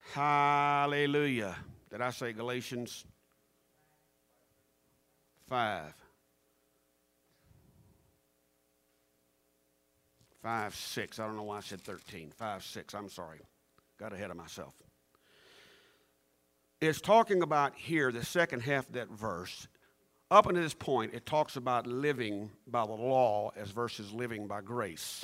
Hallelujah. Did I say Galatians 5? 5, 6. I don't know why I said 13. 5, 6. I'm sorry. Got ahead of myself. It's talking about here, the second half of that verse. Up until this point, it talks about living by the law as versus living by grace.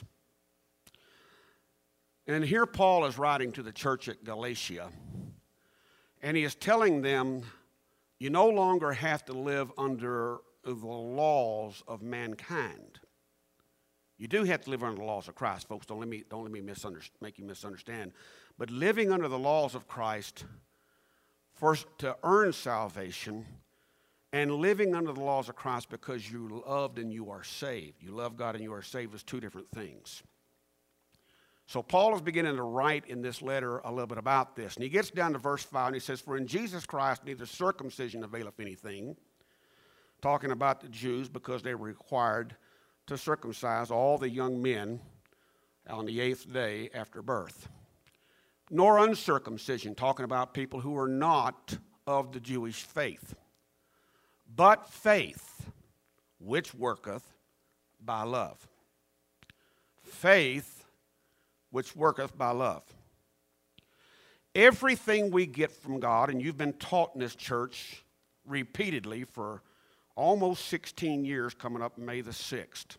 And here Paul is writing to the church at Galatia, and he is telling them, you no longer have to live under the laws of mankind. You do have to live under the laws of Christ, folks. Don't let me make you misunderstand. But living under the laws of Christ, first to earn salvation, and living under the laws of Christ because you loved and you are saved. You love God and you are saved is two different things. So Paul is beginning to write in this letter a little bit about this. And he gets down to verse 5 and he says, for in Jesus Christ neither circumcision availeth anything, talking about the Jews because they were required to circumcise all the young men on the 8th day after birth, nor uncircumcision, talking about people who are not of the Jewish faith, but faith which worketh by love. Faith which worketh by love. Everything we get from God, and you've been taught in this church repeatedly for almost 16 years, coming up May the 6th.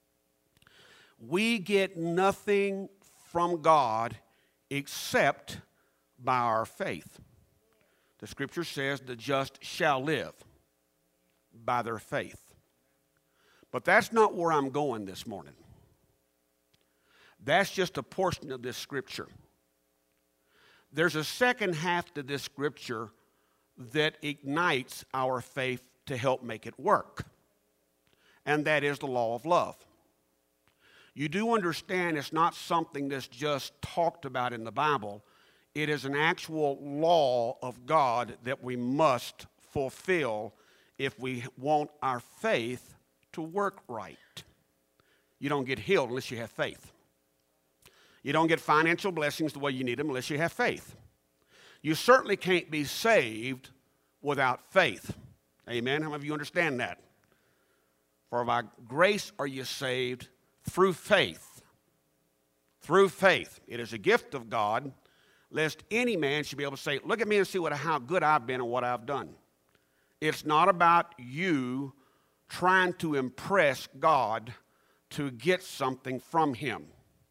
We get nothing from God except by our faith. The scripture says the just shall live by their faith. But that's not where I'm going this morning. That's just a portion of this scripture. There's a second half to this scripture that ignites our faith to help make it work. And that is the law of love. You do understand it's not something that's just talked about in the Bible. It is an actual law of God that we must fulfill if we want our faith to work right. You don't get healed unless you have faith. You don't get financial blessings the way you need them unless you have faith. You certainly can't be saved without faith. Amen? How many of you understand that? For by grace are you saved through faith. Through faith. It is a gift of God, lest any man should be able to say, look at me and see how good I've been and what I've done. It's not about you trying to impress God to get something from him.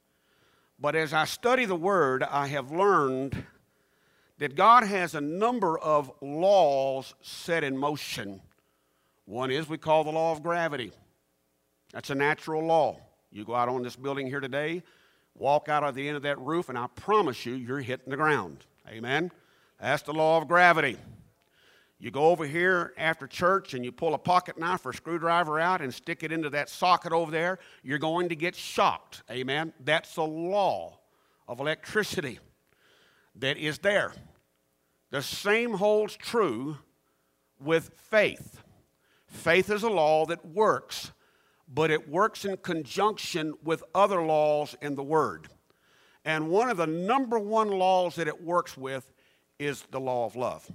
But as I study the Word, I have learned that God has a number of laws set in motion. One is we call the law of gravity. That's a natural law. You go out on this building here today, walk out of the end of that roof, and I promise you, you're hitting the ground. Amen? That's the law of gravity. You go over here after church and you pull a pocket knife or a screwdriver out and stick it into that socket over there, you're going to get shocked. Amen? That's a law of electricity that is there. The same holds true with faith. Faith is a law that works, but it works in conjunction with other laws in the Word. And one of the number one laws that it works with is the law of love.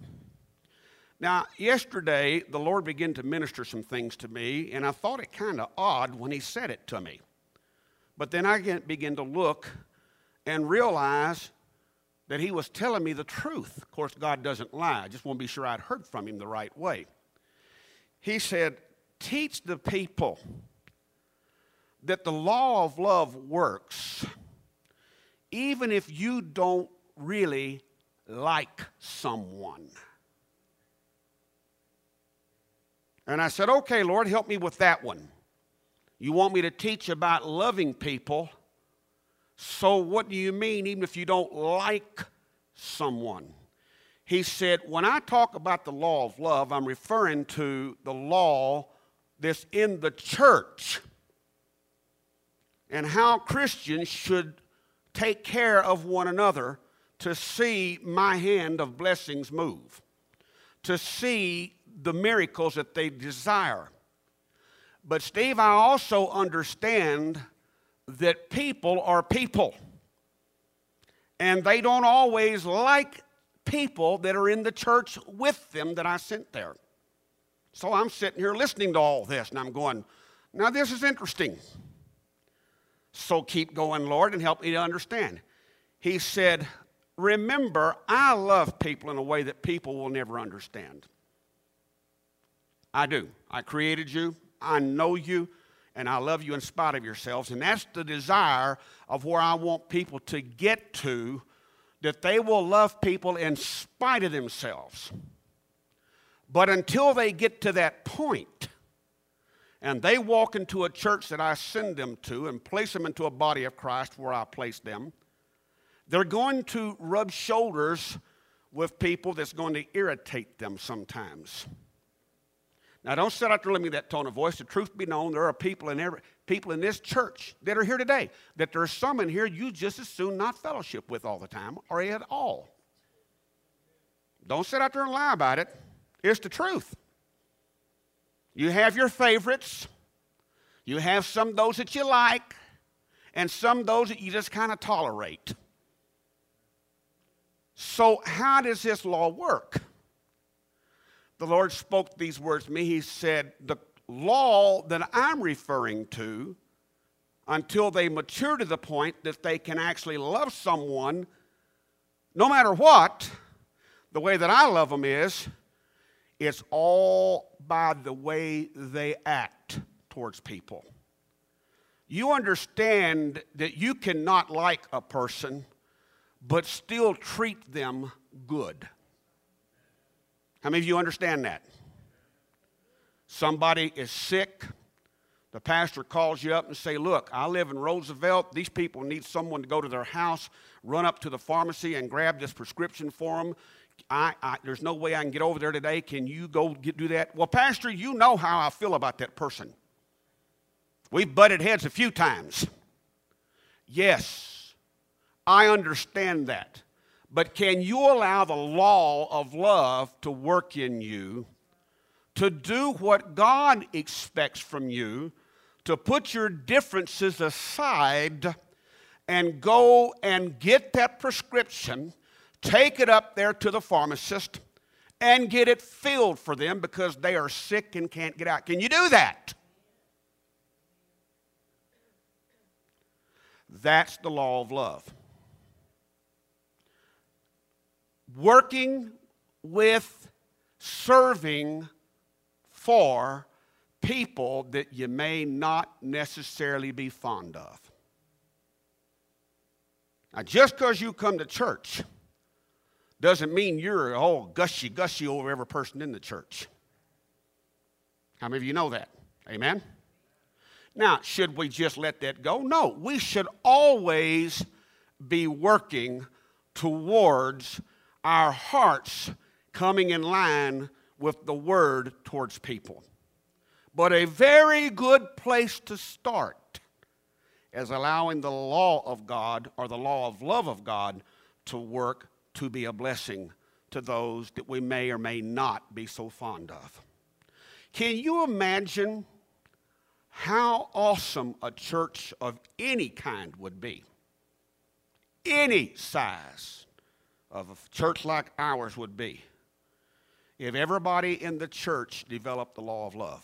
Now, yesterday, the Lord began to minister some things to me, and I thought it kind of odd when he said it to me. But then I began to look and realize that he was telling me the truth. Of course, God doesn't lie. I just want to be sure I'd heard from him the right way. He said, teach the people that the law of love works even if you don't really like someone. And I said, okay, Lord, help me with that one. You want me to teach about loving people. So what do you mean even if you don't like someone? He said, when I talk about the law of love, I'm referring to the law that's in the church and how Christians should take care of one another to see my hand of blessings move, to see the miracles that they desire. But Steve, I also understand that people are people. And they don't always like people that are in the church with them that I sent there. So I'm sitting here listening to all this, and I'm going, now this is interesting. So keep going, Lord, and help me to understand. He said, remember, I love people in a way that people will never understand. I do. I created you. I know you. And I love you in spite of yourselves. And that's the desire of where I want people to get to, that they will love people in spite of themselves. But until they get to that point, and they walk into a church that I send them to and place them into a body of Christ where I place them, they're going to rub shoulders with people that's going to irritate them sometimes. Now, don't sit out there and let me that tone of voice. The truth be known, there are people in this church that are here today, that there are some in here you just as soon not fellowship with all the time or at all. Don't sit out there and lie about it. It's the truth. You have your favorites. You have some of those that you like, and some of those that you just kind of tolerate. So how does this law work? The Lord spoke these words to me. He said, the law that I'm referring to, until they mature to the point that they can actually love someone, no matter what, the way that I love them is, it's all by the way they act towards people. You understand that you cannot like a person, but still treat them good. How many of you understand that? Somebody is sick. The pastor calls you up and say, look, I live in Roosevelt. These people need someone to go to their house, run up to the pharmacy and grab this prescription for them. There's no way I can get over there today. Can you go do that? Well, Pastor, you know how I feel about that person. We've butted heads a few times. Yes, I understand that. But can you allow the law of love to work in you, to do what God expects from you, to put your differences aside and go and get that prescription, take it up there to the pharmacist, and get it filled for them because they are sick and can't get out? Can you do that? That's the law of love. Working with, serving for people that you may not necessarily be fond of. Now, just because you come to church doesn't mean you're all gushy over every person in the church. How many of you know that? Amen? Now, should we just let that go? No, we should always be working towards our hearts coming in line with the word towards people. But a very good place to start is allowing the law of God, or the law of love of God, to work to be a blessing to those that we may or may not be so fond of. Can you imagine how awesome a church of any kind would be? Any size of a church like ours would be if everybody in the church developed the law of love.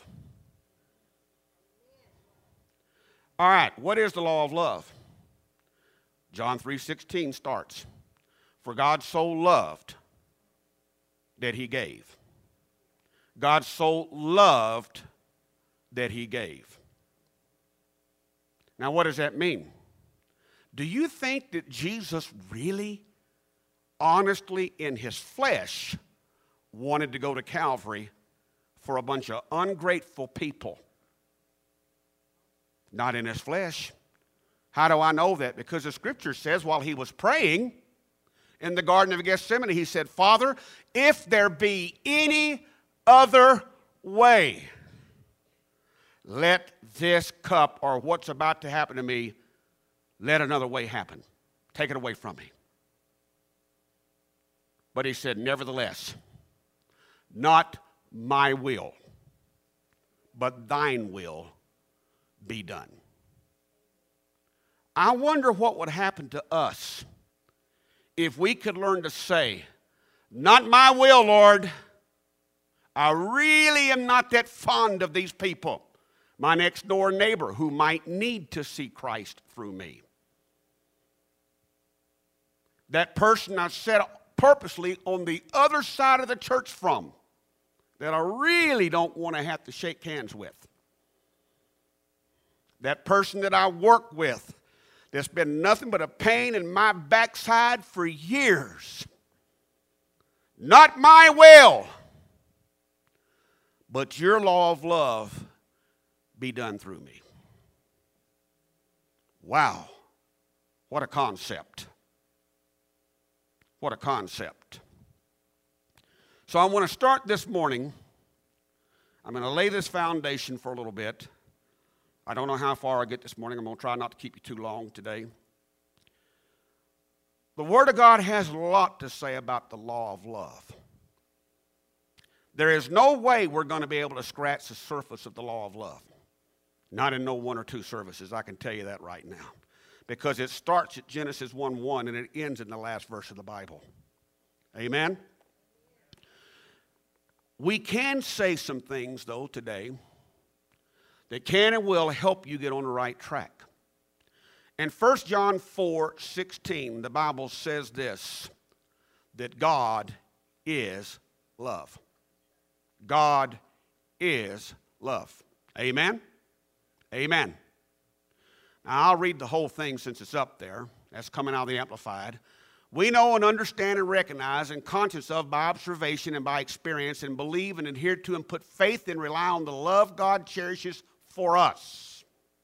All right, what is the law of love? John 3:16 starts, for God so loved that he gave. God so loved that he gave. Now, what does that mean? Do you think that Jesus really, honestly, in his flesh, wanted to go to Calvary for a bunch of ungrateful people? Not in his flesh. How do I know that? Because the scripture says while he was praying in the Garden of Gethsemane, he said, Father, if there be any other way, let this cup, or what's about to happen to me, let another way happen. Take it away from me. But he said, nevertheless, not my will, but thine will be done. I wonder what would happen to us if we could learn to say, not my will, Lord. I really am not that fond of these people. My next door neighbor who might need to see Christ through me. That person I sat purposely on the other side of the church from, that I really don't want to have to shake hands with. That person that I work with, that's been nothing but a pain in my backside for years. Not my will, but your law of love be done through me. Wow, what a concept. What a concept. So I want to start this morning. I'm going to lay this foundation for a little bit. I don't know how far I get this morning. I'm going to try not to keep you too long today. The Word of God has a lot to say about the law of love. There is no way we're going to be able to scratch the surface of the law of love. Not in no one or two services, I can tell you that right now. Because it starts at Genesis 1:1 and it ends in the last verse of the Bible. Amen? We can say some things, though, today that can and will help you get on the right track. In 1 John 4:16, the Bible says this, that God is love. God is love. Amen? Amen. Now, I'll read the whole thing since it's up there. That's coming out of the Amplified. We know and understand and recognize and conscious of by observation and by experience and believe and adhere to and put faith and rely on the love God cherishes for us.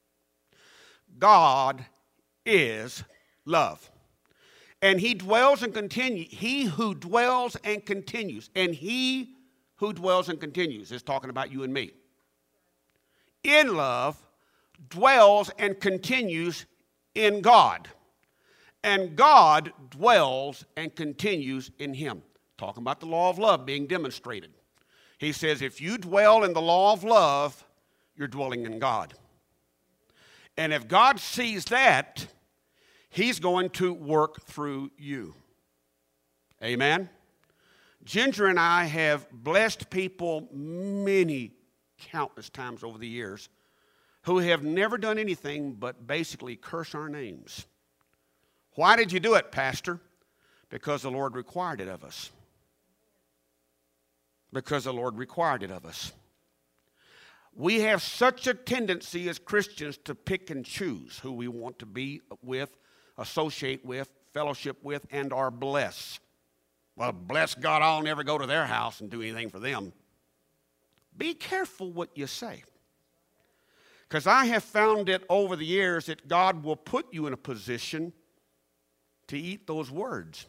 God is love. And he dwells and continues. He who dwells and continues. And he who dwells and continues is talking about you and me. In love, dwells and continues in God. And God dwells and continues in him. Talking about the law of love being demonstrated. He says, if you dwell in the law of love, you're dwelling in God. And if God sees that, he's going to work through you. Amen? Ginger and I have blessed people countless times over the years who have never done anything but basically curse our names. Why did you do it, Pastor? Because the Lord required it of us. Because the Lord required it of us. We have such a tendency as Christians to pick and choose who we want to be with, associate with, fellowship with, and are blessed. Well, bless God, I'll never go to their house and do anything for them. Be careful what you say. Because I have found it over the years that God will put you in a position to eat those words.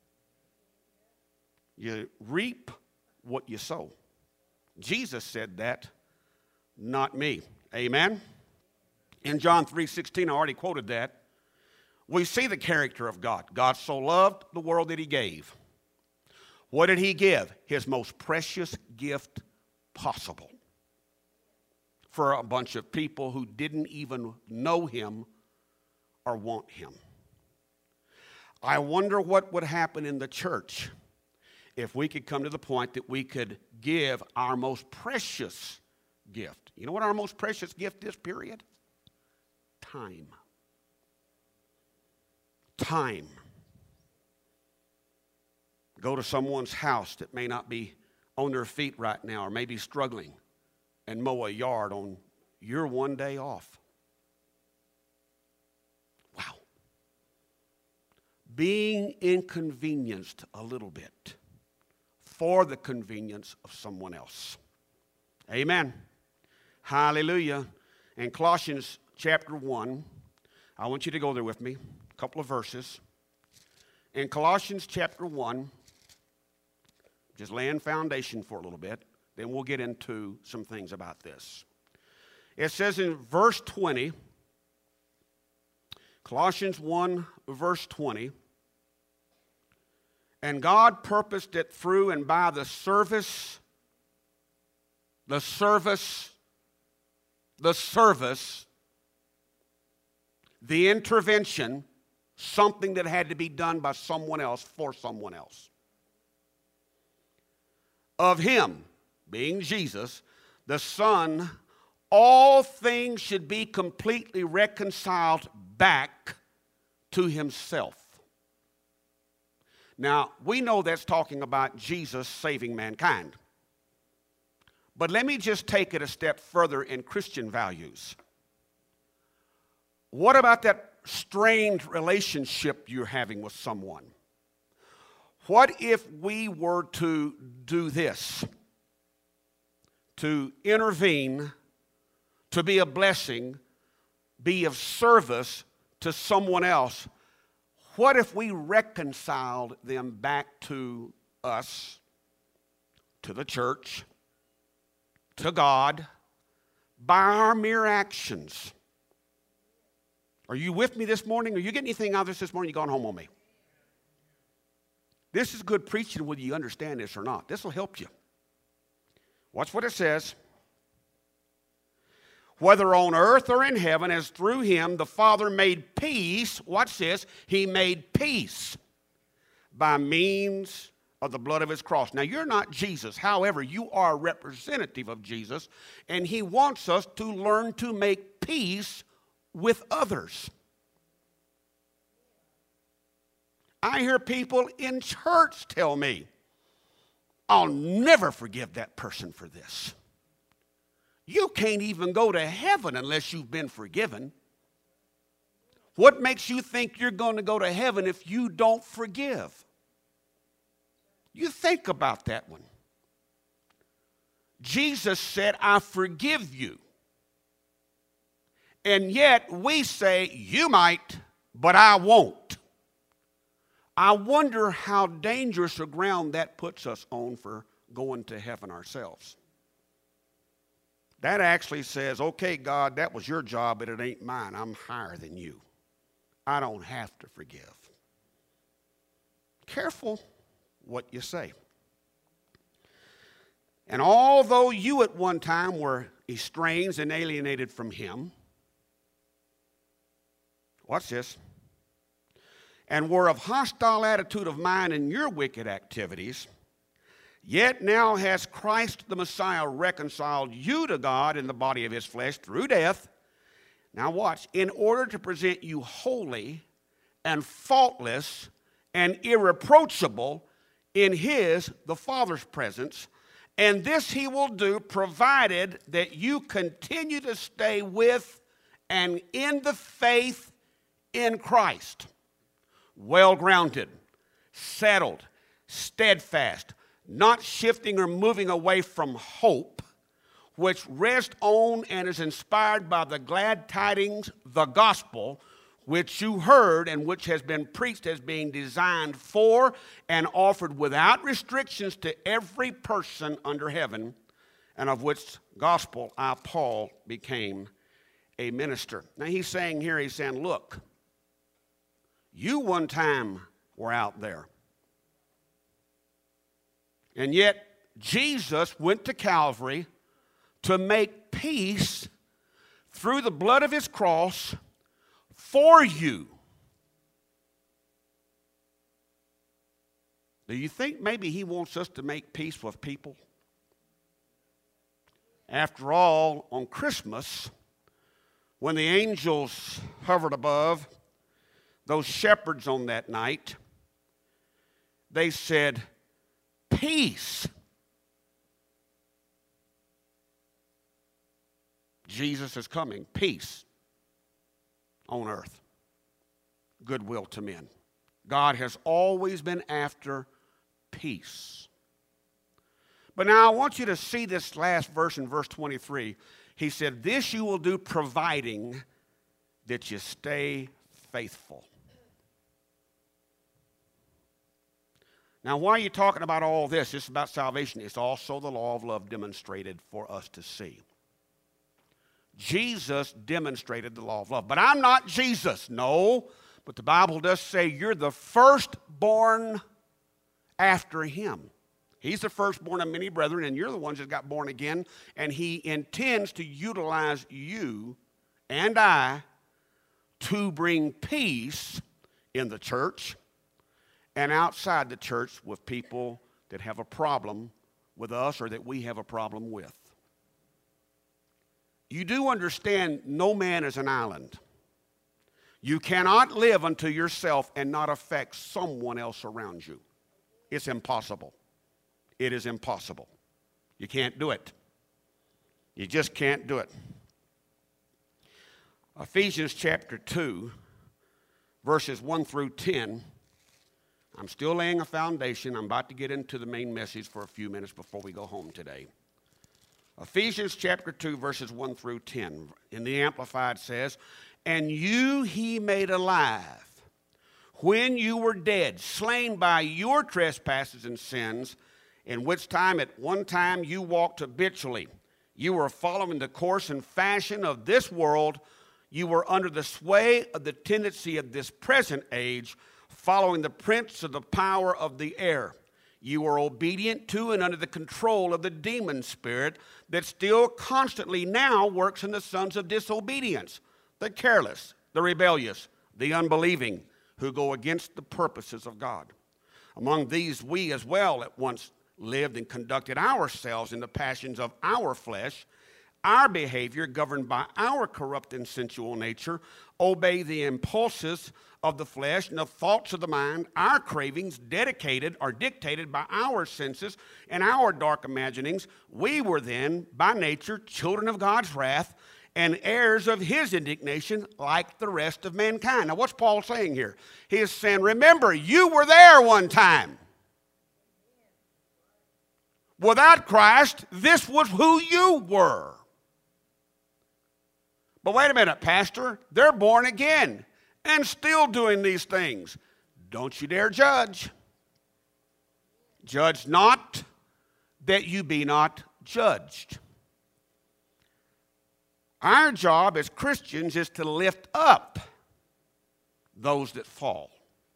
You reap what you sow. Jesus said that, not me. Amen? In John 3:16, I already quoted that. We see the character of God. God so loved the world that he gave. What did he give? His most precious gift possible. For a bunch of people who didn't even know him or want him. I wonder what would happen in the church if we could come to the point that we could give our most precious gift. You know what our most precious gift is, period? Time. Time. Go to someone's house that may not be on their feet right now or may be struggling and mow a yard on your one day off. Wow. Being inconvenienced a little bit for the convenience of someone else. Amen. Hallelujah. In Colossians chapter 1, I want you to go there with me, a couple of verses. In Colossians chapter 1, just laying foundation for a little bit, then we'll get into some things about this. It says in verse 20, Colossians 1, verse 20, and God purposed it through and by the service, the intervention something that had to be done by someone else for someone else. Of him, being Jesus, the Son, all things should be completely reconciled back to himself. Now, we know that's talking about Jesus saving mankind. But let me just take it a step further in Christian values. What about that strained relationship you're having with someone? What if we were to do this? To intervene, to be a blessing, be of service to someone else. What if we reconciled them back to us, to the church, to God, by our mere actions? Are you with me this morning? Are you getting anything out of this morning? You're going home on me. This is good preaching whether you understand this or not. This will help you. Watch what it says. Whether on earth or in heaven, as through him the Father made peace. Watch this. He made peace by means of the blood of his cross. Now, you're not Jesus. However, you are a representative of Jesus, and he wants us to learn to make peace with others. I hear people in church tell me, I'll never forgive that person for this. You can't even go to heaven unless you've been forgiven. What makes you think you're going to go to heaven if you don't forgive? You think about that one. Jesus said, I forgive you. And yet we say, you might, but I won't. I wonder how dangerous a ground that puts us on for going to heaven ourselves. That actually says, okay, God, that was your job, but it ain't mine. I'm higher than you. I don't have to forgive. Careful what you say. And although you at one time were estranged and alienated from him, watch this, and were of hostile attitude of mind in your wicked activities, yet now has Christ the Messiah reconciled you to God in the body of his flesh through death. Now watch, in order to present you holy and faultless and irreproachable in his, the Father's presence. And this he will do provided that you continue to stay with and in the faith in Christ. Well-grounded, settled, steadfast, not shifting or moving away from hope, which rests on and is inspired by the glad tidings, the gospel, which you heard and which has been preached as being designed for and offered without restrictions to every person under heaven, and of which gospel I, Paul, became a minister. Now he's saying here, he's saying, look, you one time were out there. And yet, Jesus went to Calvary to make peace through the blood of his cross for you. Do you think maybe he wants us to make peace with people? After all, on Christmas, when the angels hovered above those shepherds on that night, they said, peace. Jesus is coming. Peace on earth. Goodwill to men. God has always been after peace. But now I want you to see this last verse in verse 23. He said, this you will do providing that you stay faithful. Now, why are you talking about all this? It's about salvation. It's also the law of love demonstrated for us to see. Jesus demonstrated the law of love. But I'm not Jesus. No, but the Bible does say you're the firstborn after him. He's the firstborn of many brethren, and you're the ones that got born again. And he intends to utilize you and I to bring peace in the church and outside the church with people that have a problem with us or that we have a problem with. You do understand no man is an island. You cannot live unto yourself and not affect someone else around you. It's impossible. It is impossible. You can't do it. You just can't do it. Ephesians chapter 2, verses 1 through 10. I'm still laying a foundation. I'm about to get into the main message for a few minutes before we go home today. Ephesians chapter 2, verses 1 through 10. In the Amplified says, "And you he made alive, when you were dead, slain by your trespasses and sins, in which time at one time you walked habitually. You were following the course and fashion of this world. You were under the sway of the tendency of this present age, following the prince of the power of the air. You were obedient to and under the control of the demon spirit that still constantly now works in the sons of disobedience, the careless, the rebellious, the unbelieving, who go against the purposes of God. Among these we as well at once lived and conducted ourselves in the passions of our flesh, our behavior governed by our corrupt and sensual nature, obey the impulses of the flesh and the thoughts of the mind, our cravings dictated by our senses and our dark imaginings. We were then, by nature, children of God's wrath and heirs of his indignation like the rest of mankind." Now, what's Paul saying here? He is saying, remember, you were there one time. Without Christ, this was who you were. But wait a minute, Pastor, they're born again and still doing these things. Don't you dare judge. Judge not, that you be not judged. Our job as Christians is to lift up those that fall,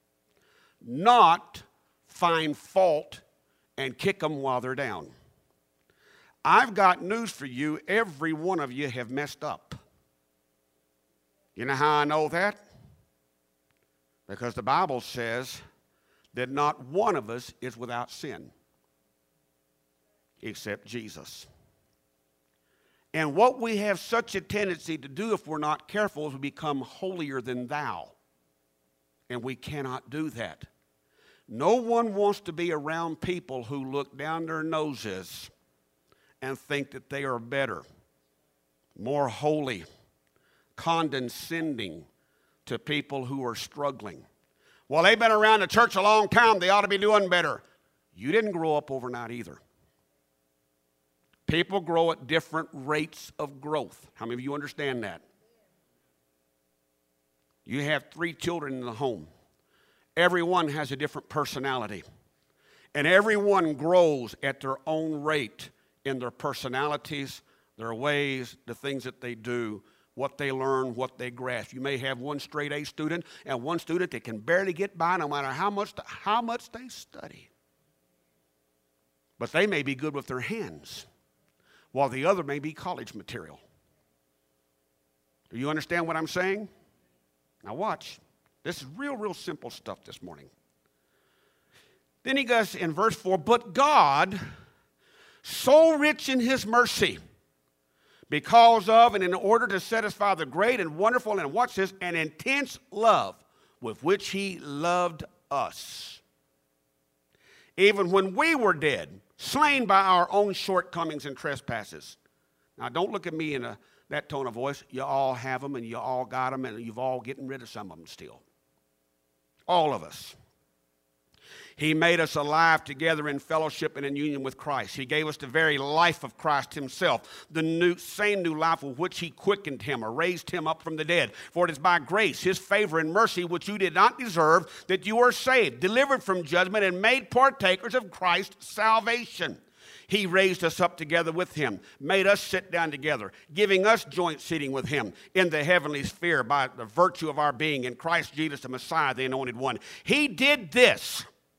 not find fault and kick them while they're down. I've got news for you. Every one of you have messed up. You know how I know that? Because the Bible says that not one of us is without sin except Jesus. And what we have such a tendency to do if we're not careful is we become holier than thou. And we cannot do that. No one wants to be around people who look down their noses and think that they are better, more holy, condescending to people who are struggling. Well, they've been around the church a long time. They ought to be doing better. You didn't grow up overnight either. People grow at different rates of growth. How many of you understand that? You have 3 children in the home. Everyone has a different personality. And everyone grows at their own rate in their personalities, their ways, the things that they do, what they learn, what they grasp. You may have one straight A student and one student that can barely get by no matter how much they study. But they may be good with their hands, while the other may be college material. Do you understand what I'm saying? Now watch. This is real simple stuff this morning. Then he goes in verse 4, "But God, so rich in his mercy, because of and in order to satisfy the great and wonderful and watch this, and intense love with which he loved us, even when we were dead, slain by our own shortcomings and trespasses." Now, don't look at me in that tone of voice. You all have them, and you all got them, and you've all getting rid of some of them still. All of us. He made us alive together in fellowship and in union with Christ. He gave us the very life of Christ himself, the same new life with which he quickened him or raised him up from the dead. For it is by grace, his favor and mercy, which you did not deserve, that you are saved, delivered from judgment, and made partakers of Christ's salvation. He raised us up together with him, made us sit down together, giving us joint seating with him in the heavenly sphere by the virtue of our being in Christ Jesus, the Messiah, the Anointed One. He did this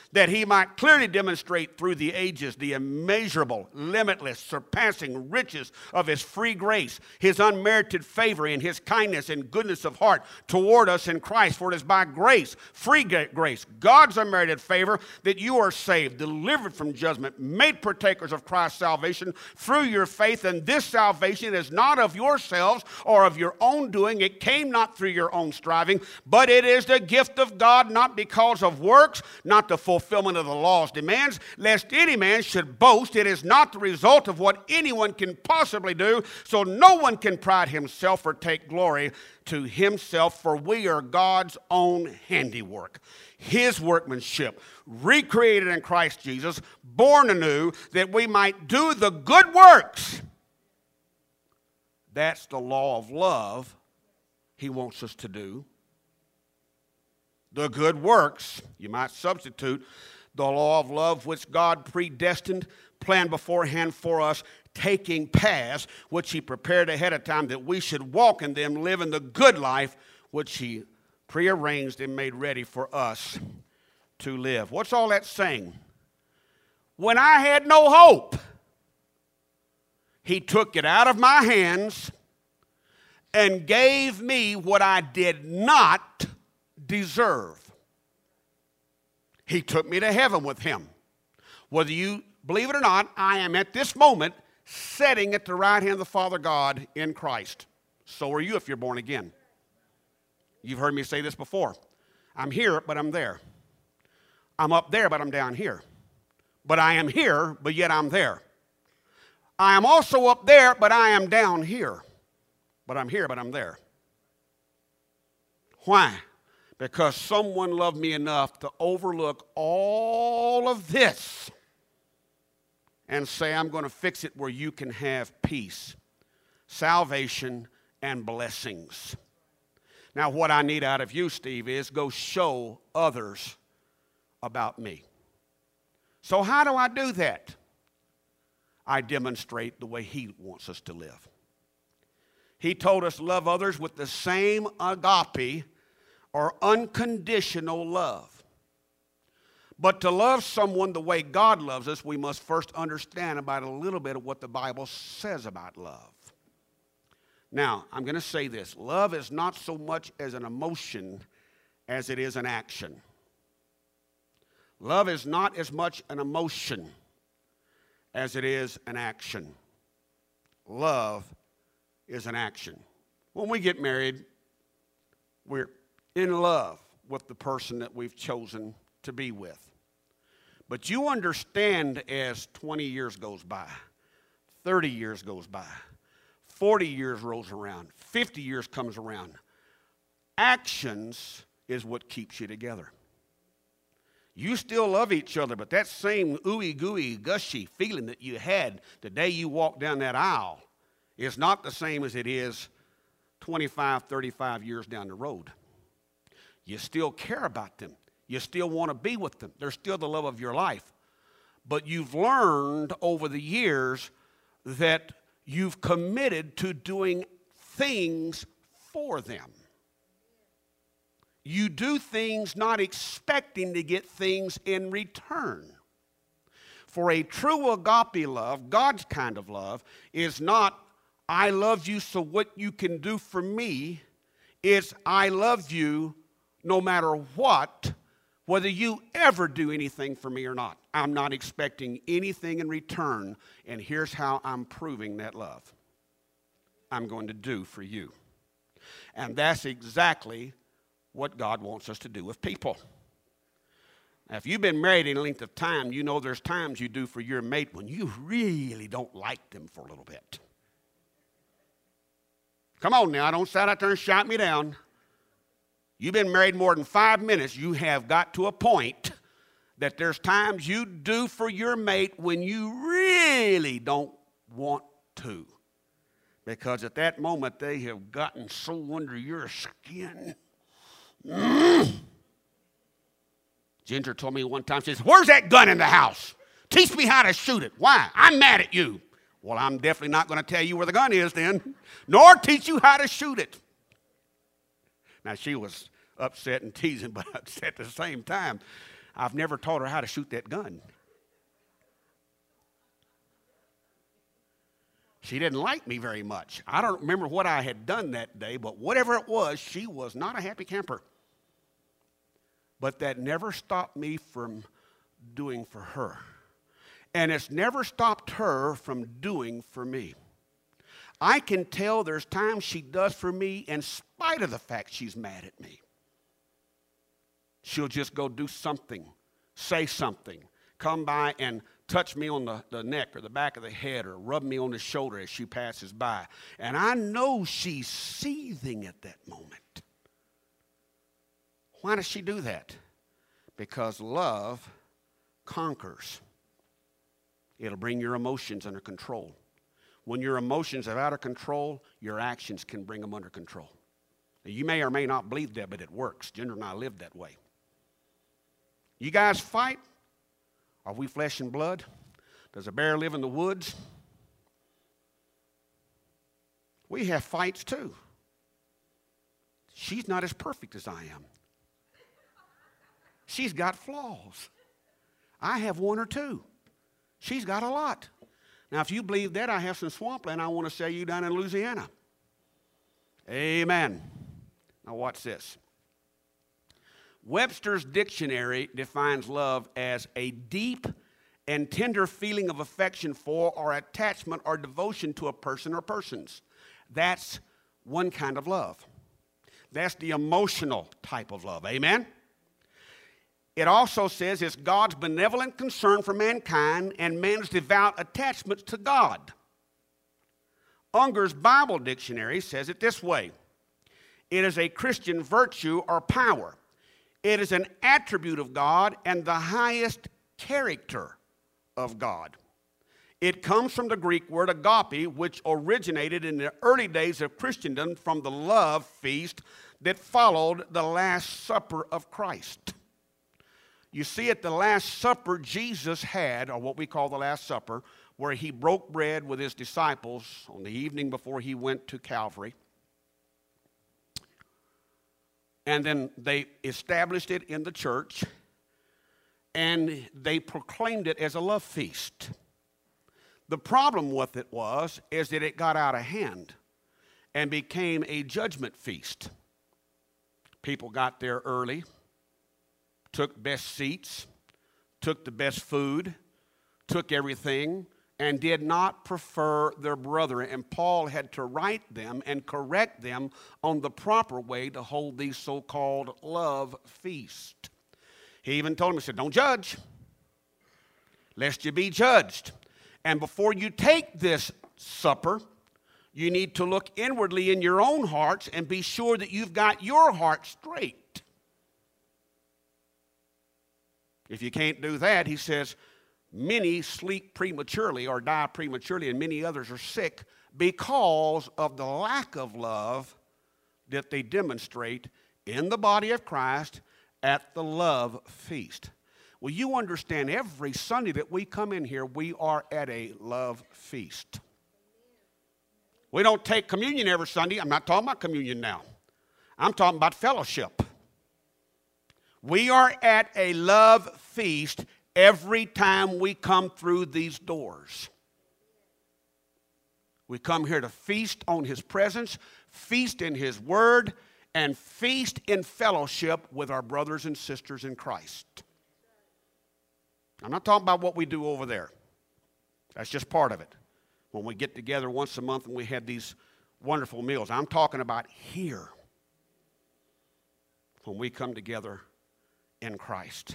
that he might clearly demonstrate through the ages the immeasurable, limitless, surpassing riches of his free grace, his unmerited favor, and his kindness and goodness of heart toward us in Christ. For it is by grace, free grace, God's unmerited favor, that you are saved, delivered from judgment, made partakers of Christ's salvation through your faith. And this salvation is not of yourselves or of your own doing. It came not through your own striving, but it is the gift of God, not because of works, not the fulfillment of the law's demands, lest any man should boast. It is not the result of what anyone can possibly do, so no one can pride himself or take glory to himself, for we are God's own handiwork, his workmanship, recreated in Christ Jesus, born anew, that we might do the good works. That's the law of love he wants us to do. The good works, you might substitute the law of love which God predestined, planned beforehand for us, taking paths which he prepared ahead of time that we should walk in them, live in the good life which he prearranged and made ready for us to live. What's all that saying? When I had no hope, he took it out of my hands and gave me what I did not deserve. He took me to heaven with him. Whether you believe it or not, I am at this moment sitting at the right hand of the Father God in Christ. So are you if you're born again. You've heard me say this before. I'm here, but I'm there. I'm up there, but I'm down here. But I am here, but yet I'm there. I am also up there, but I am down here. But I'm here, but I'm there. Why? Because someone loved me enough to overlook all of this and say, I'm going to fix it where you can have peace, salvation, and blessings. Now, what I need out of you, Steve, is go show others about me. So how do I do that? I demonstrate the way he wants us to live. He told us love others with the same agape or unconditional love. But to love someone the way God loves us, we must first understand about a little bit of what the Bible says about love. Now, I'm going to say this. Love is not so much as an emotion as it is an action. Love is not as much an emotion as it is an action. Love is an action. When we get married, we're in love with the person that we've chosen to be with. But you understand as 20 years goes by, 30 years goes by, 40 years rolls around, 50 years comes around, actions is what keeps you together. You still love each other, but that same ooey gooey gushy feeling that you had the day you walked down that aisle is not the same as it is 25, 35 years down the road. You still care about them. You still want to be with them. They're still the love of your life. But you've learned over the years that you've committed to doing things for them. You do things not expecting to get things in return. For a true agape love, God's kind of love, is not, I love you so what you can do for me. It's, I love you no matter what, whether you ever do anything for me or not. I'm not expecting anything in return, and here's how I'm proving that love. I'm going to do for you. And that's exactly what God wants us to do with people. Now, if you've been married any length of time, you know there's times you do for your mate when you really don't like them for a little bit. Come on now, don't sit out there and shout me down. You've been married more than 5 minutes, you have got to a point that there's times you do for your mate when you really don't want to. Because at that moment, they have gotten so under your skin. Ginger told me one time, she says, where's that gun in the house? Teach me how to shoot it. Why? I'm mad at you. Well, I'm definitely not going to tell you where the gun is then, nor teach you how to shoot it. Now, she was upset and teasing, but at the same time, I've never taught her how to shoot that gun. She didn't like me very much. I don't remember what I had done that day, but whatever it was, she was not a happy camper. But that never stopped me from doing for her. And it's never stopped her from doing for me. I can tell there's times she does for me in spite of the fact she's mad at me. She'll just go do something, say something, come by and touch me on the neck or the back of the head or rub me on the shoulder as she passes by. And I know she's seething at that moment. Why does she do that? Because love conquers. It'll bring your emotions under control. When your emotions are out of control, your actions can bring them under control. Now, you may or may not believe that, but it works. Ginger and I live that way. You guys fight? Are we flesh and blood? Does a bear live in the woods? We have fights too. She's not as perfect as I am. She's got flaws. I have one or two. She's got a lot. Now, if you believe that, I have some swampland I want to sell you down in Louisiana. Amen. Now, watch this. Webster's dictionary defines love as a deep and tender feeling of affection for or attachment or devotion to a person or persons. That's one kind of love. That's the emotional type of love. Amen? It also says it's God's benevolent concern for mankind and man's devout attachments to God. Unger's Bible Dictionary says it this way. It is a Christian virtue or power. It is an attribute of God and the highest character of God. It comes from the Greek word agape, which originated in the early days of Christendom from the love feast that followed the Last Supper of Christ. You see, at the Last Supper Jesus had, or what we call the Last Supper, where he broke bread with his disciples on the evening before he went to Calvary. And then they established it in the church, and they proclaimed it as a love feast. The problem with it is that it got out of hand and became a judgment feast. People got there early, took best seats, took the best food, took everything, and did not prefer their brother. And Paul had to write them and correct them on the proper way to hold these so-called love feasts. He even told them, he said, don't judge, lest you be judged. And before you take this supper, you need to look inwardly in your own hearts and be sure that you've got your heart straight. If you can't do that, he says, many sleep prematurely or die prematurely, and many others are sick because of the lack of love that they demonstrate in the body of Christ at the love feast. Well, you understand every Sunday that we come in here, we are at a love feast. We don't take communion every Sunday. I'm not talking about communion now. I'm talking about fellowship. We are at a love feast every time we come through these doors. We come here to feast on his presence, feast in his word, and feast in fellowship with our brothers and sisters in Christ. I'm not talking about what we do over there. That's just part of it. When we get together once a month and we have these wonderful meals. I'm talking about here. When we come together in Christ.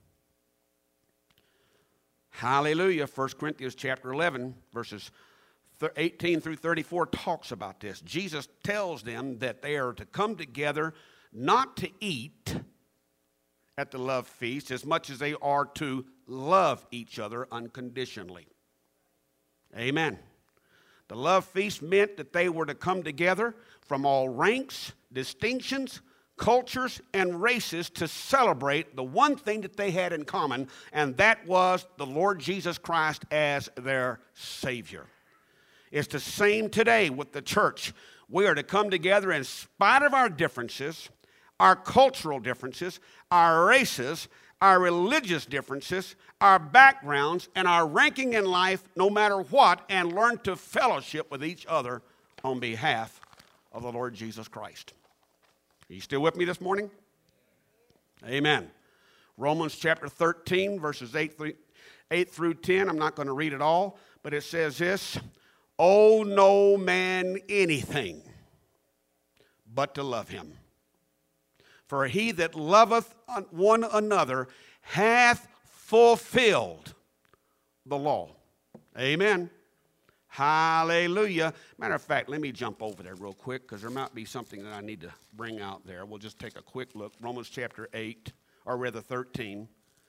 Hallelujah. 1 Corinthians chapter 11, verses 18 through 34 talks about this. Jesus tells them that they are to come together not to eat at the love feast as much as they are to love each other unconditionally. Amen. The love feast meant that they were to come together from all ranks, distinctions, cultures, and races to celebrate the one thing that they had in common, and that was the Lord Jesus Christ as their Savior. It's the same today with the church. We are to come together in spite of our differences, our cultural differences, our races, our religious differences, our backgrounds, and our ranking in life, no matter what, and learn to fellowship with each other on behalf of the Lord Jesus Christ. Are you still with me this morning? Amen. Romans chapter 13, verses 8 through 10. I'm not going to read it all, but it says this: owe no man anything but to love him. For he that loveth one another hath fulfilled the law. Amen. Hallelujah. Matter of fact, let me jump over there real quick because there might be something that I need to bring out there. We'll just take a quick look. Romans chapter 8, or rather 13.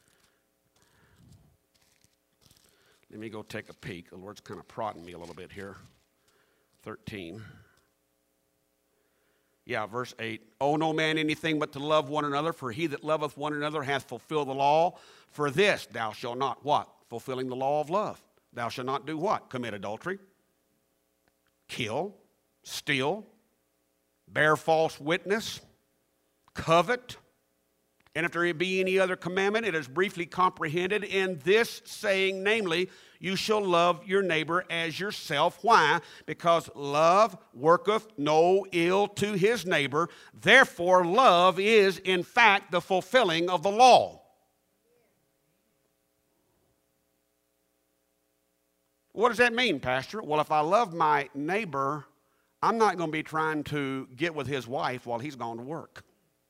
Let me go take a peek. The Lord's kind of prodding me a little bit here. 13. Yeah, verse 8. Owe no man anything but to love one another, for he that loveth one another hath fulfilled the law. For this thou shalt not, what? Fulfilling the law of love. Thou shalt not do what? Commit adultery, kill, steal, bear false witness, covet. And if there be any other commandment, it is briefly comprehended in this saying, namely, you shall love your neighbor as yourself. Why? Because love worketh no ill to his neighbor. Therefore, love is, in fact, the fulfilling of the law. What does that mean, Pastor? Well, if I love my neighbor, I'm not going to be trying to get with his wife while he's gone to work.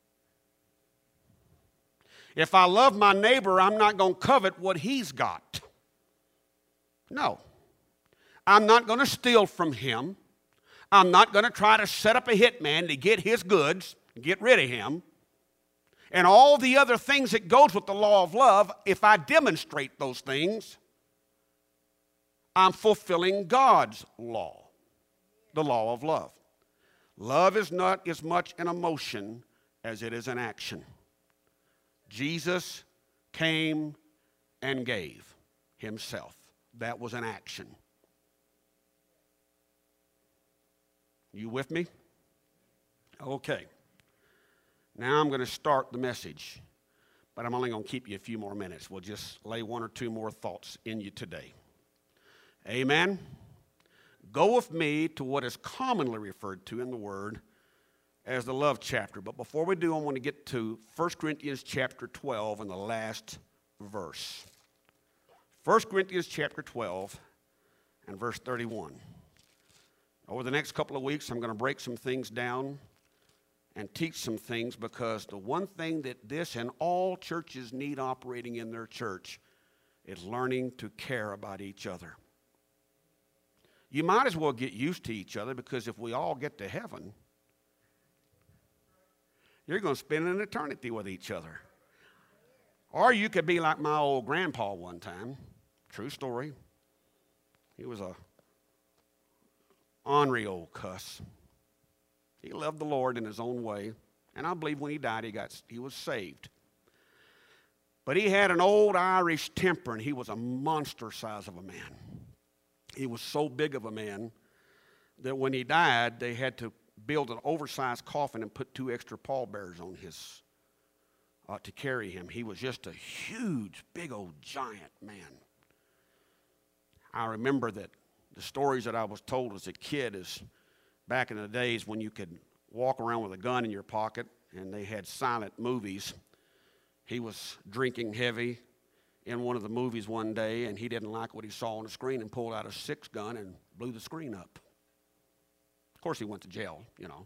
If I love my neighbor, I'm not going to covet what he's got. No. I'm not going to steal from him. I'm not going to try to set up a hitman to get his goods, get rid of him. And all the other things that goes with the law of love, if I demonstrate those things, I'm fulfilling God's law, the law of love. Love is not as much an emotion as it is an action. Jesus came and gave himself. That was an action. You with me? Okay. Now I'm going to start the message, but I'm only going to keep you a few more minutes. We'll just lay one or two more thoughts in you today. Amen. Go with me to what is commonly referred to in the Word as the love chapter. But before we do, I want to get to 1 Corinthians chapter 12 and the last verse. 1 Corinthians chapter 12 and verse 31. Over the next couple of weeks, I'm going to break some things down and teach some things, because the one thing that this and all churches need operating in their church is learning to care about each other. You might as well get used to each other, because if we all get to heaven, you're going to spend an eternity with each other. Or you could be like my old grandpa one time. True story. He was a ornery old cuss. He loved the Lord in his own way. And I believe when he died, he was saved. But he had an old Irish temper, and he was a monster size of a man. He was so big of a man that when he died, they had to build an oversized coffin and put 2 extra pallbearers on his to carry him. He was just a huge, big old giant man. I remember that the stories that I was told as a kid is back in the days when you could walk around with a gun in your pocket and they had silent movies. He was drinking heavy in one of the movies one day, and he didn't like what he saw on the screen and pulled out a 6 gun and blew the screen up. Of course, he went to jail, you know.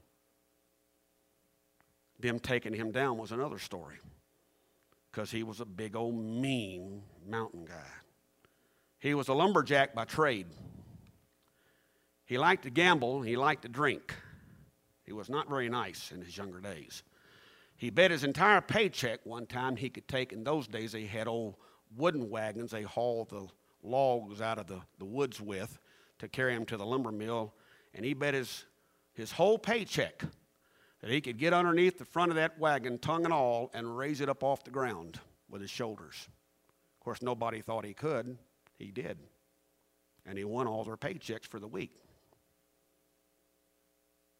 Them taking him down was another story, because he was a big old mean mountain guy. He was a lumberjack by trade. He liked to gamble, he liked to drink. He was not very nice in his younger days. He bet his entire paycheck one time he could take. In those days, they had old wooden wagons they hauled the logs out of the woods with to carry them to the lumber mill. And he bet his whole paycheck that he could get underneath the front of that wagon, tongue and all, and raise it up off the ground with his shoulders. Of course, nobody thought he could. He did. And he won all their paychecks for the week.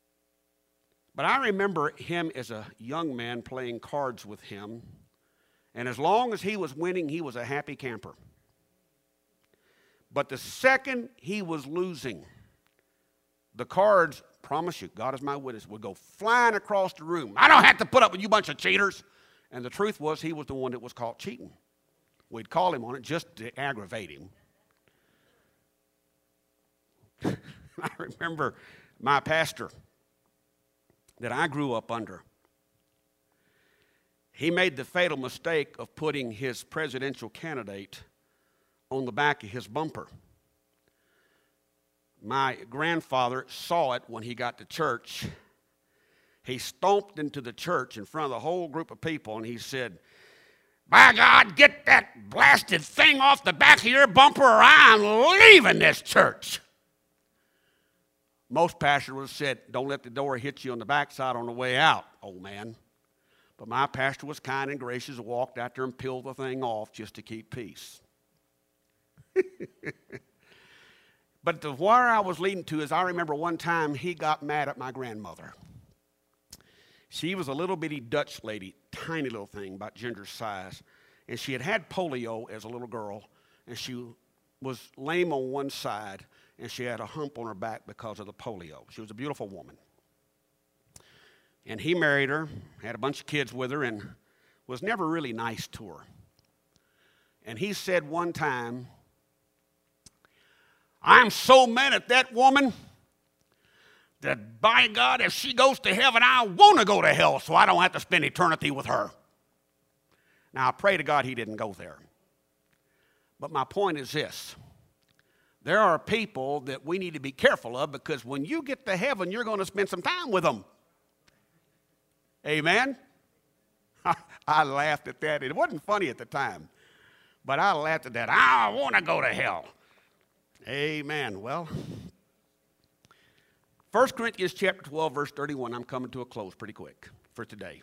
But I remember him as a young man playing cards with him, And as long as he was winning, he was a happy camper. But the second he was losing, the cards, promise you, God is my witness, would go flying across the room. I don't have to put up with you bunch of cheaters. And the truth was, he was the one that was caught cheating. We'd call him on it just to aggravate him. I remember my pastor that I grew up under. He made the fatal mistake of putting his presidential candidate on the back of his bumper. My grandfather saw it when he got to church. He stomped into the church in front of the whole group of people, and he said, "By God, get that blasted thing off the back of your bumper or I'm leaving this church." Most pastors would have said, "Don't let the door hit you on the backside on the way out, old man." But my pastor was kind and gracious and walked out there and peeled the thing off just to keep peace. But where I was leading to is I remember one time he got mad at my grandmother. She was a little bitty Dutch lady, tiny little thing, about Ginger's size. And she had had polio as a little girl, and she was lame on one side, and she had a hump on her back because of the polio. She was a beautiful woman. And he married her, had a bunch of kids with her, and was never really nice to her. And he said one time, "I'm so mad at that woman that, by God, if she goes to heaven, I want to go to hell so I don't have to spend eternity with her." Now, I pray to God he didn't go there. But my point is this. There are people that we need to be careful of, because when you get to heaven, you're going to spend some time with them. Amen? I laughed at that. It wasn't funny at the time, but I laughed at that. I want to go to hell. Amen. Well, 1 Corinthians chapter 12, verse 31. I'm coming to a close pretty quick for today.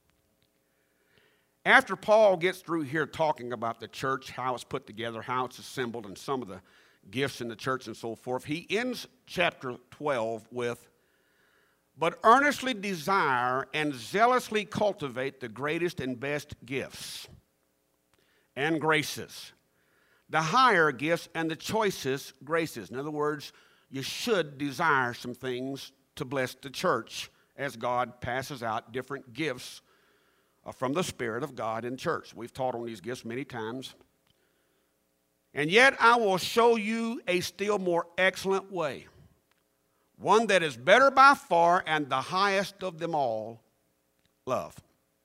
After Paul gets through here talking about the church, how it's put together, how it's assembled, and some of the gifts in the church and so forth, he ends chapter 12 with, "But earnestly desire and zealously cultivate the greatest and best gifts and graces, the higher gifts and the choicest graces." In other words, you should desire some things to bless the church as God passes out different gifts from the Spirit of God in church. We've taught on these gifts many times. "And yet I will show you a still more excellent way, one that is better by far and the highest of them all, love."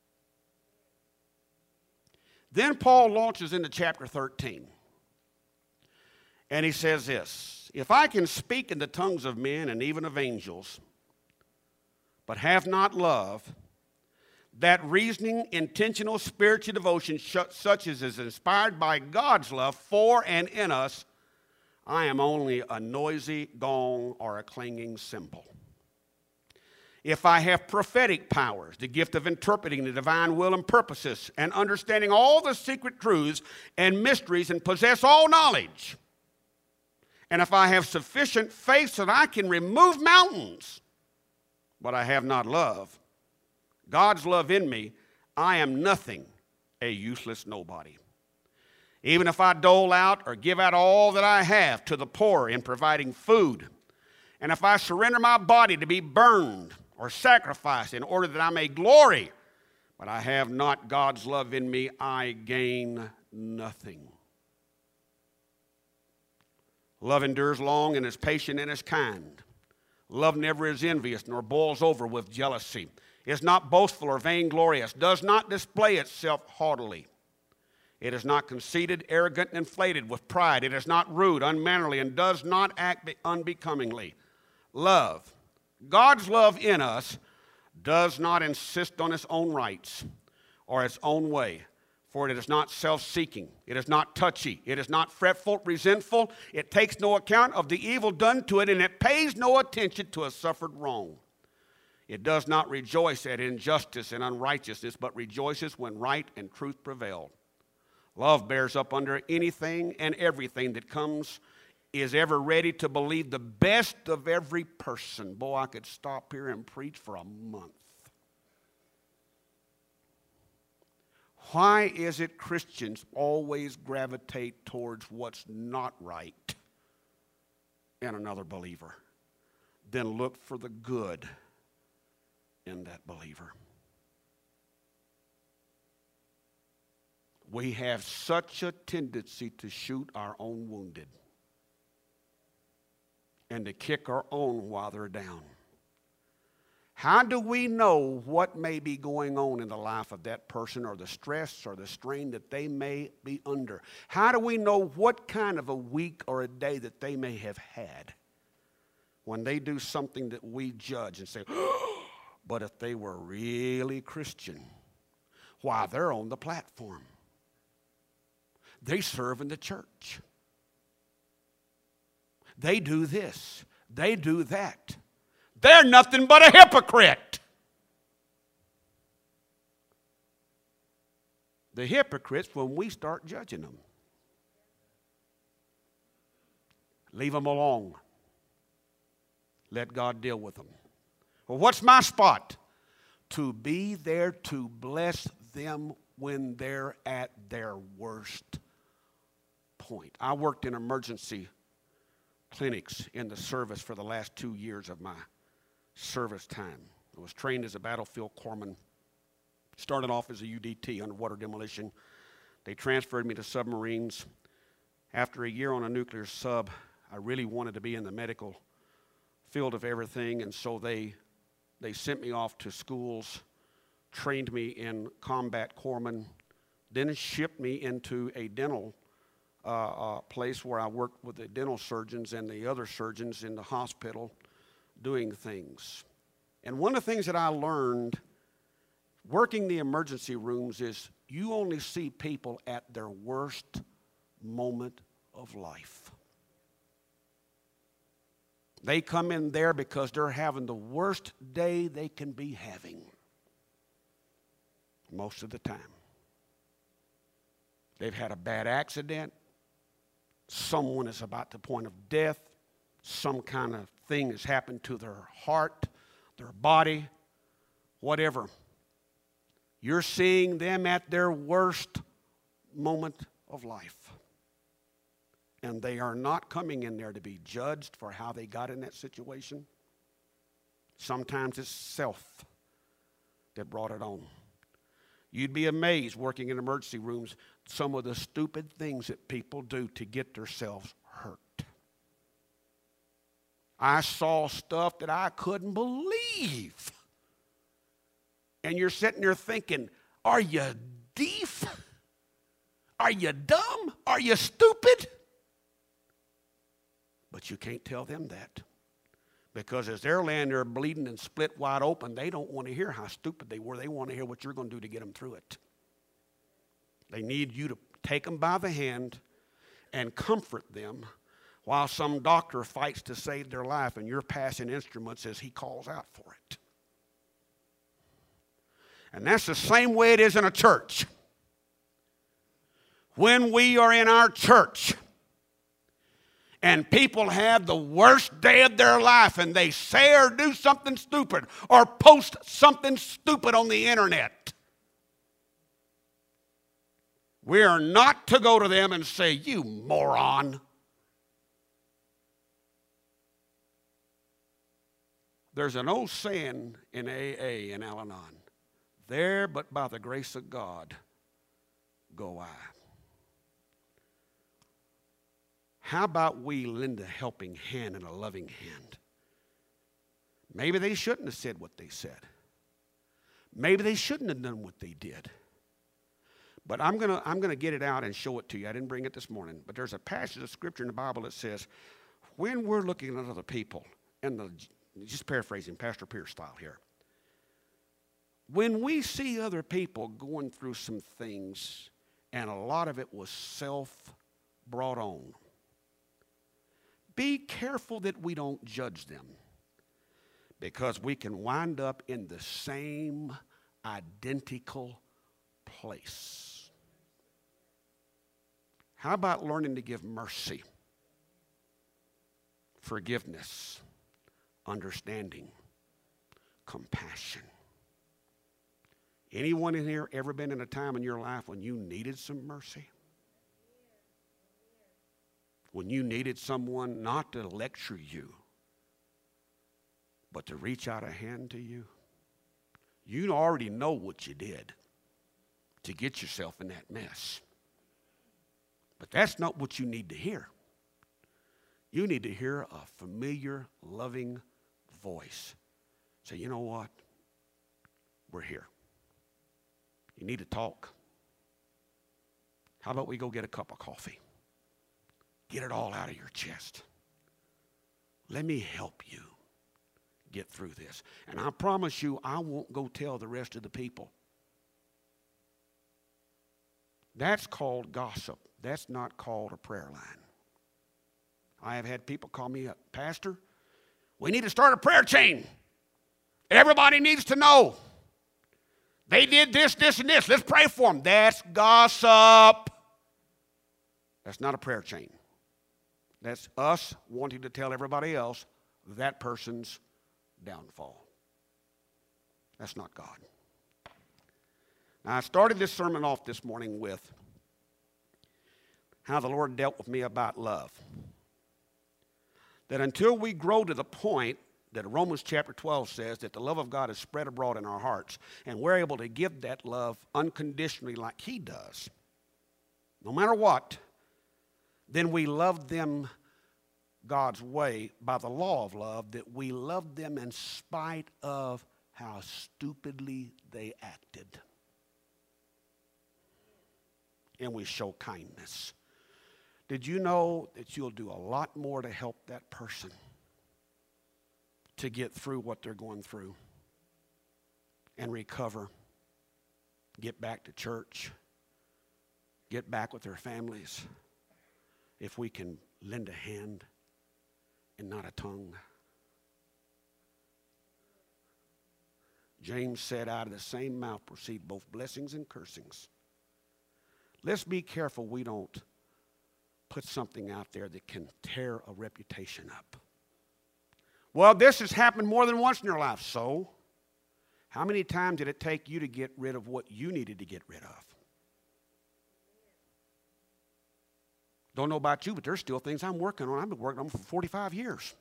Then Paul launches into chapter 13. And he says this, "If I can speak in the tongues of men and even of angels, but have not love, that reasoning, intentional, spiritual devotion such as is inspired by God's love for and in us, I am only a noisy gong or a clanging cymbal. If I have prophetic powers, the gift of interpreting the divine will and purposes, and understanding all the secret truths and mysteries, and possess all knowledge, and if I have sufficient faith so that I can remove mountains, but I have not love, God's love in me, I am nothing, a useless nobody. Even if I dole out or give out all that I have to the poor in providing food, and if I surrender my body to be burned or sacrificed in order that I may glory, but I have not God's love in me, I gain nothing. Love endures long and is patient and is kind. Love never is envious nor boils over with jealousy, is not boastful or vainglorious, does not display itself haughtily. It is not conceited, arrogant, and inflated with pride. It is not rude, unmannerly, and does not act unbecomingly. Love, God's love in us, does not insist on its own rights or its own way, for it is not self-seeking. It is not touchy. It is not fretful, resentful. It takes no account of the evil done to it, and it pays no attention to a suffered wrong. It does not rejoice at injustice and unrighteousness, but rejoices when right and truth prevail. Love bears up under anything and everything that comes, is ever ready to believe the best of every person. Boy, I could stop here and preach for a month. Why is it Christians always gravitate towards what's not right in another believer? Then look for the good in that believer. We have such a tendency to shoot our own wounded and to kick our own while they're down. How do we know what may be going on in the life of that person, or the stress or the strain that they may be under? How do we know what kind of a week or a day that they may have had when they do something that we judge and say, oh, but if they were really Christian, why, they're on the platform. They serve in the church. They do this. They do that. They're nothing but a hypocrite. The hypocrites when we start judging them. Leave them alone. Let God deal with them. Well, what's my spot? To be there to bless them when they're at their worst point. I worked in emergency clinics in the service for the last 2 years of my service time. I was trained as a battlefield corpsman. Started off as a UDT, underwater demolition. They transferred me to submarines. After a year on a nuclear sub, I really wanted to be in the medical field of everything, and so they sent me off to schools, trained me in combat corpsman, then shipped me into a dental place where I worked with the dental surgeons and the other surgeons in the hospital doing things. And one of the things that I learned working the emergency rooms is you only see people at their worst moment of life. They come in there because they're having the worst day they can be having most of the time. They've had a bad accident. Someone is about the point of death. Some kind of thing has happened to their heart, their body, whatever. You're seeing them at their worst moment of life. And they are not coming in there to be judged for how they got in that situation. Sometimes it's self that brought it on. You'd be amazed working in emergency rooms some of the stupid things that people do to get themselves hurt. I saw stuff that I couldn't believe. And you're sitting there thinking, are you deaf? Are you dumb? Are you stupid? But you can't tell them that. Because as they're laying there bleeding and split wide open, they don't want to hear how stupid they were. They want to hear what you're going to do to get them through it. They need you to take them by the hand and comfort them while some doctor fights to save their life and you're passing instruments as he calls out for it. And that's the same way it is in a church. When we are in our church and people have the worst day of their life and they say or do something stupid or post something stupid on the internet, we are not to go to them and say, you moron. There's an old saying in AA in Al-Anon, there but by the grace of God go I. How about we lend a helping hand and a loving hand? Maybe they shouldn't have said what they said. Maybe they shouldn't have done what they did. But I'm gonna get it out and show it to you. I didn't bring it this morning, but there's a passage of scripture in the Bible that says, when we're looking at other people, just paraphrasing Pastor Pierce style here, when we see other people going through some things, and a lot of it was self-brought on, be careful that we don't judge them, because we can wind up in the same identical place. How about learning to give mercy, forgiveness, understanding, compassion? Anyone in here ever been in a time in your life when you needed some mercy? When you needed someone not to lecture you, but to reach out a hand to you? You already know what you did to get yourself in that mess. But that's not what you need to hear. You need to hear a familiar, loving voice. Say, you know what? We're here. You need to talk. How about we go get a cup of coffee? Get it all out of your chest. Let me help you get through this. And I promise you, I won't go tell the rest of the people. That's called gossip. That's not called a prayer line. I have had people call me up, Pastor, we need to start a prayer chain. Everybody needs to know. They did this, this, and this. Let's pray for them. That's gossip. That's not a prayer chain. That's us wanting to tell everybody else that person's downfall. That's not God. Now, I started this sermon off this morning with how the Lord dealt with me about love. That until we grow to the point that Romans chapter 12 says that the love of God is spread abroad in our hearts, and we're able to give that love unconditionally like He does, no matter what, then we love them God's way by the law of love, that we love them in spite of how stupidly they acted. And we show kindness. Did you know that you'll do a lot more to help that person to get through what they're going through and recover, get back to church, get back with their families, if we can lend a hand and not a tongue? James said, out of the same mouth proceed both blessings and cursings. Let's be careful we don't put something out there that can tear a reputation up. Well, this has happened more than once in your life. So, how many times did it take you to get rid of what you needed to get rid of? Don't know about you, but there's still things I'm working on. I've been working on them for 45 years.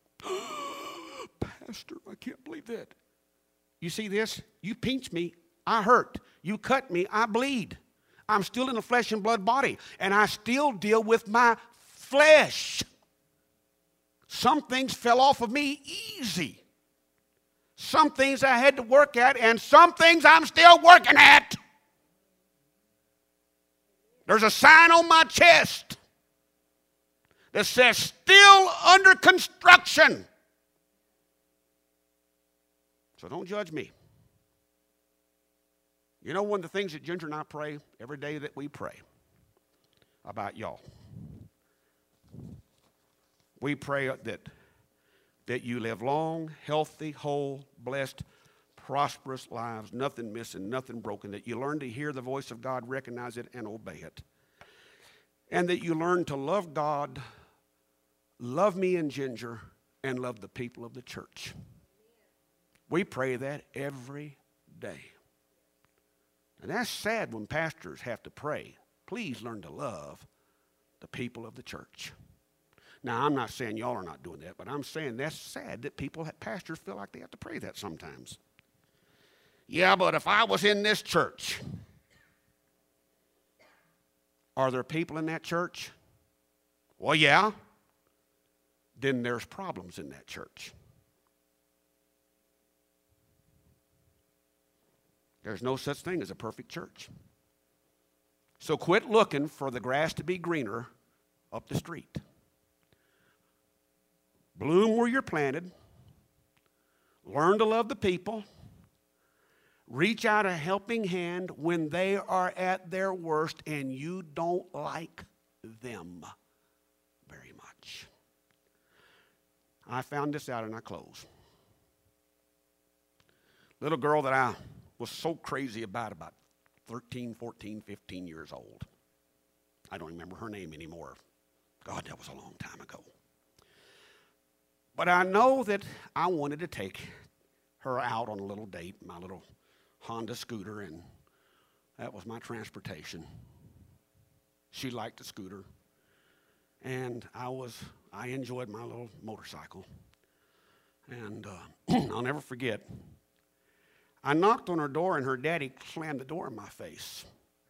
Pastor, I can't believe that. You see this? You pinch me, I hurt. You cut me, I bleed. I'm still in a flesh and blood body, and I still deal with my flesh. Some things fell off of me easy. Some things I had to work at, and some things I'm still working at. There's a sign on my chest that says, still under construction. So don't judge me. You know, one of the things that Ginger and I pray every day that we pray about y'all. We pray that you live long, healthy, whole, blessed, prosperous lives, nothing missing, nothing broken, that you learn to hear the voice of God, recognize it, and obey it. And that you learn to love God, love me and Ginger, and love the people of the church. We pray that every day. And that's sad when pastors have to pray, please learn to love the people of the church. Now, I'm not saying y'all are not doing that, but I'm saying that's sad that pastors feel like they have to pray that sometimes. Yeah, but if I was in this church, are there people in that church? Well, yeah. Then there's problems in that church. There's no such thing as a perfect church. So quit looking for the grass to be greener up the street. Bloom where you're planted. Learn to love the people. Reach out a helping hand when they are at their worst and you don't like them very much. I found this out and I close. Little girl that I was so crazy about 13, 14, 15 years old. I don't remember her name anymore. God, that was a long time ago. But I know that I wanted to take her out on a little date, my little Honda scooter, and that was my transportation. She liked the scooter, and I enjoyed my little motorcycle. And I'll never forget, I knocked on her door, and her daddy slammed the door in my face.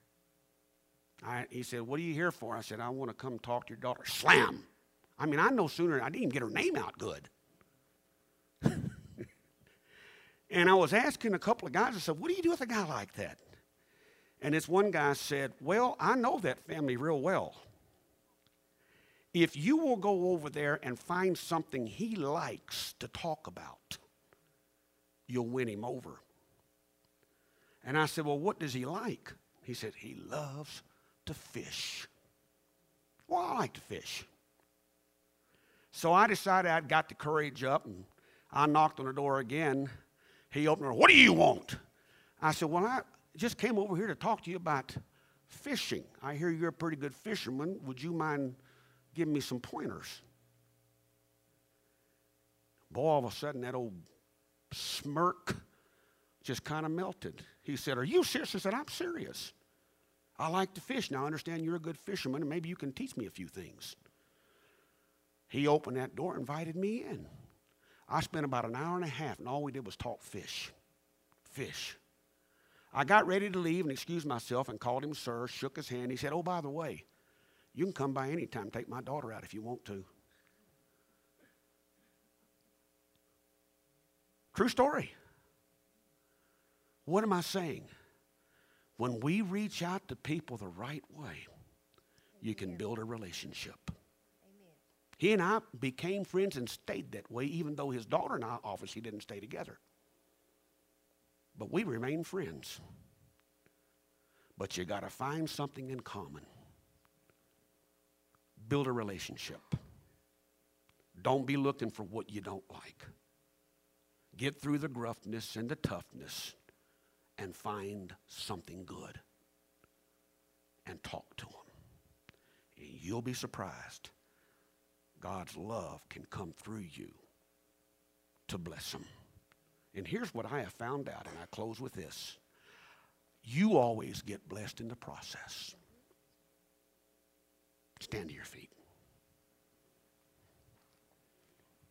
He said, "What are you here for?" I said, "I want to come talk to your daughter." Slam! I mean, I no sooner, I didn't even get her name out good. And I was asking a couple of guys, I said, "What do you do with a guy like that?" And this one guy said, "Well, I know that family real well. If you will go over there and find something he likes to talk about, you'll win him over." And I said, "Well, what does he like?" He said, "He loves to fish." Well, I like to fish. So I decided I'd got the courage up, and I knocked on the door again. He opened the door. "What do you want?" I said, "Well, I just came over here to talk to you about fishing. I hear you're a pretty good fisherman. Would you mind giving me some pointers?" Boy, all of a sudden, that old smirk just kind of melted. He said, "Are you serious?" I said, "I'm serious. I like to fish. Now, I understand you're a good fisherman, and maybe you can teach me a few things." He opened that door and invited me in. I spent about an hour and a half, and all we did was talk fish. Fish. I got ready to leave and excused myself and called him sir, shook his hand. He said, "Oh, by the way, you can come by anytime, take my daughter out if you want to." True story. What am I saying? When we reach out to people the right way, you can build a relationship. He and I became friends and stayed that way, even though his daughter and I obviously didn't stay together. But we remained friends. But you got to find something in common. Build a relationship. Don't be looking for what you don't like. Get through the gruffness and the toughness and find something good and talk to them. You'll be surprised. God's love can come through you to bless them. And here's what I have found out, and I close with this. You always get blessed in the process. Stand to your feet.